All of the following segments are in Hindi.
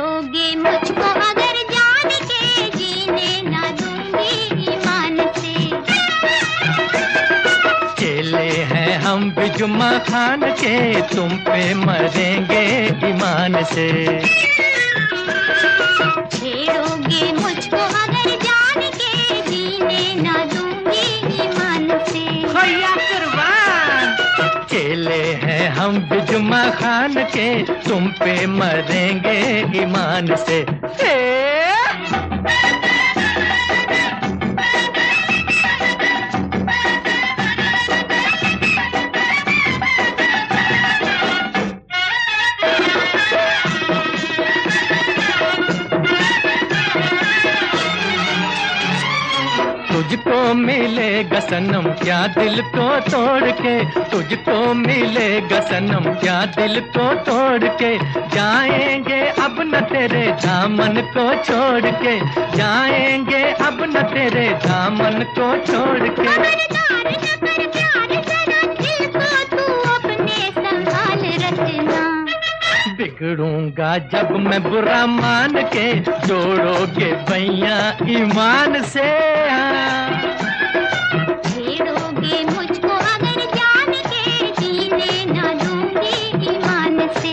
छेड़ोगे मुझको अगर जान के, जीने ना दूंगी ईमान से। चेले हैं हम भी जुम्मा खान के, तुम पे मरेंगे ईमान से। छेड़ोगे मुझको अगर जान के, जीने ना दूंगी ईमान से। चेले हैं हम भी जुम्मा खान के, तुम पे मरेंगे ईमान से। तुझको मिलेगा सनम क्या दिल को तोड़ के, तुझको मिलेगा सनम क्या दिल को तोड़ के। जाएंगे अब न तेरे दामन को छोड़ के, जाएंगे अब न तेरे दामन को छोड़ के। खबरदार न कर प्यार जरा, दिल को तू अपने संभाल रखना। बिगड़ूंगा जब मैं बुरा मान के, जोड़ोगे भैया ईमान से। छेड़ोगे मुझको अगर जान के, जीने ना दूंगी ईमान से।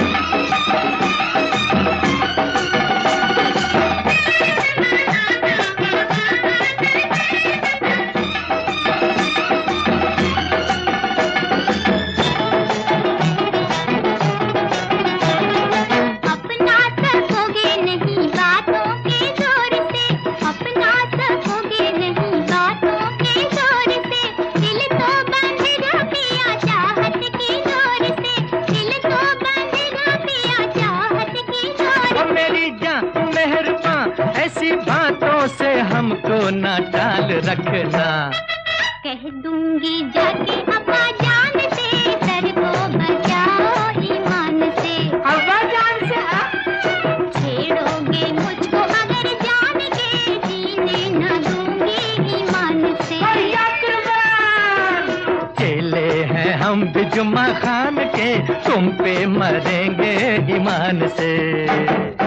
अपना सकोगे नहीं बातों के जोर से, अपना सकोगे नहीं बातों के जोर से। दिल तो बंधेगा पिया चाहत की डोर से, दिल तो बंधेगा पिया चाहत की डोर ओ मेरी जान मेहरबान, ऐसी बातों से हमको ना टाल रखना। कह दूंगी जाके अब्बा जान से, सर को बचाओ ईमान से। अब्बा जान से छेड़ोगे मुझको अगर जान के, जीने ना दूंगी ईमान से। चेले हैं हम भी जुम्मा खान के, तुम पे मरेंगे ईमान से।